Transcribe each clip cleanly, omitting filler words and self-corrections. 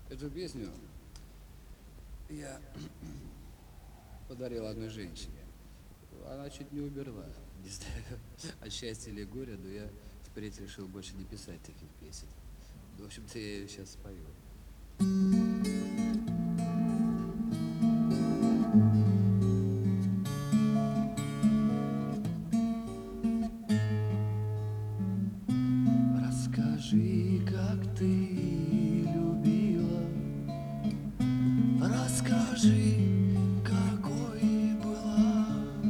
Эту песню я подарил одной женщине. Она чуть не умерла, не знаю, от счастья или горя, но я впредь решил больше не писать таких песен. В общем-то, я ее сейчас спою. Расскажи, как ты любила, расскажи, какой была.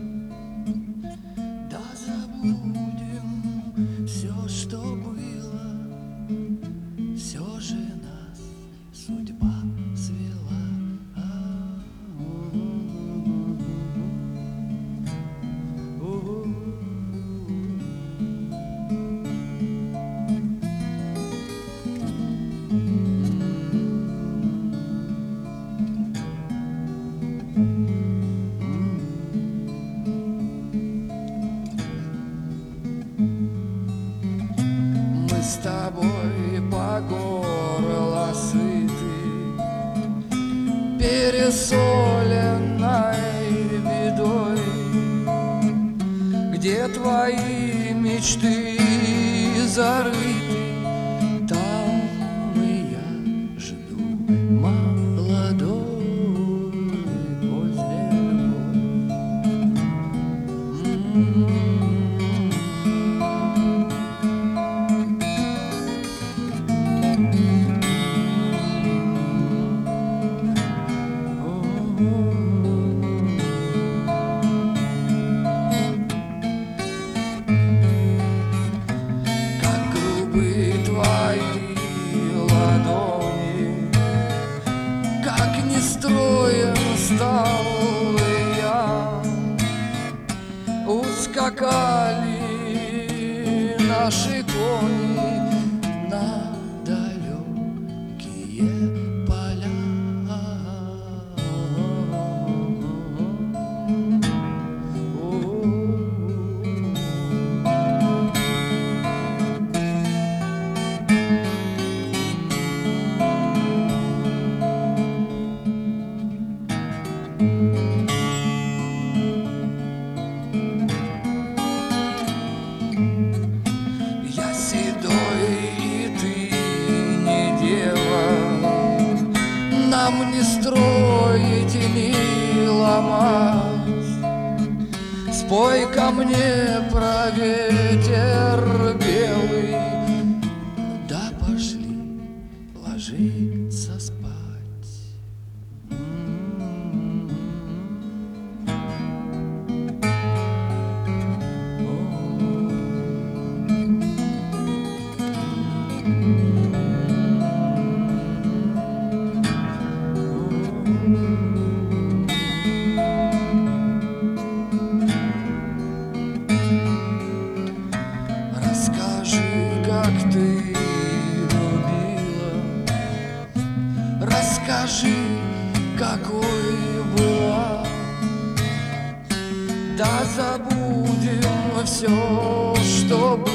Да забудем все, что было, все же нас судьба свела. Мы с тобой по горло сыты пересоленной бедой, где твои мечты зарыты, там и я жду молодой поздней любовь. Как нестроен стал я, ускакали наши кони на далекие поля. Я седой, и ты не дева, нам не строить и не ломать. Спой ко мне про ветер белый, да пошли ложиться спать. Расскажи, как ты любила, расскажи, какой была. Да забудем все, что было.